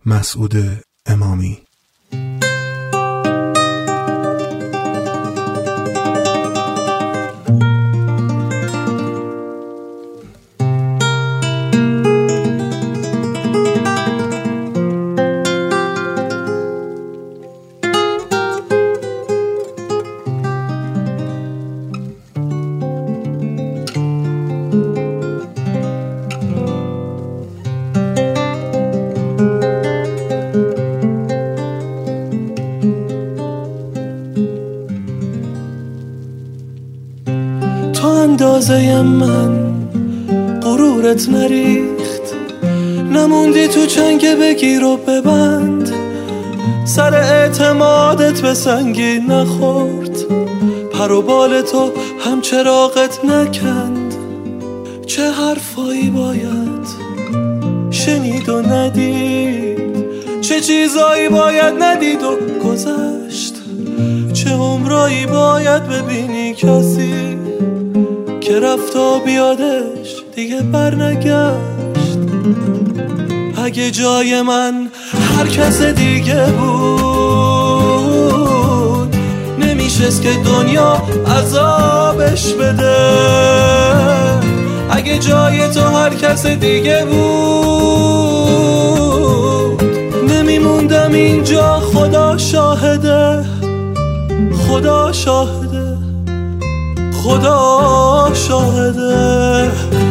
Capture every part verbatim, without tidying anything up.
مسعود امامی. اندازه من غرورت نریخت، نموندی تو چنگ بگیر و ببند، سر اعتمادت به سنگی نخورد، پر و بال تو هم چراغت نکند. چه حرفایی باید شنید و ندید، چه چیزایی باید ندید و گذشت، چه عمرایی باید ببینی کسی که رفت و بیادش دیگه بر نگشت. اگه جای من هر کس دیگه بود، نمیشست که دنیا عذابش بده. اگه جای تو هر کس دیگه بود، نمیموندم اینجا. خدا شاهده، خدا شاهده، خدا شاهده.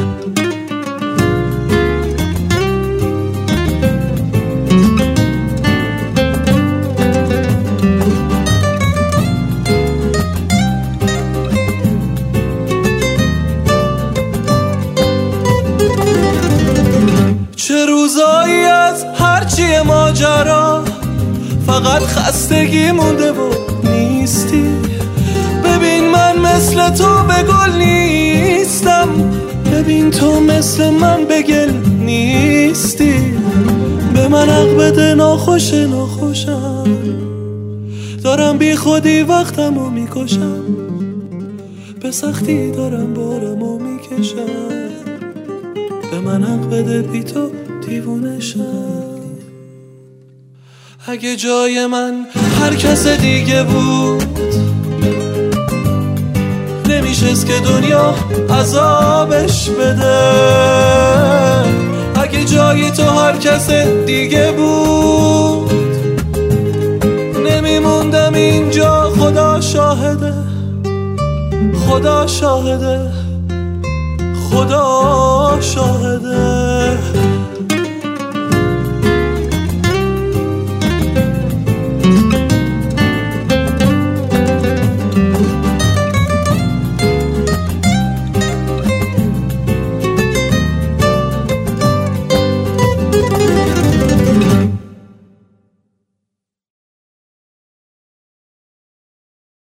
چه روزایی از هرچی ماجرا فقط خستگی مونده و نیستی. ببین من مثل تو به گل نیستم، ببین تو مثل من به گل نیستی. به من حق بده، ناخوش ناخوشم، دارم بی خودی وقتمو میکشم، به سختی دارم بارمو میکشم. به من حق بده، بی تو دیوونشم. اگه جای من هر کس دیگه بود، نمیشست که دنیا عذابش بده. اگه جای تو هر کس دیگه بود، نمیموندم اینجا. خدا شاهده، خدا شاهده، خدا شاهده.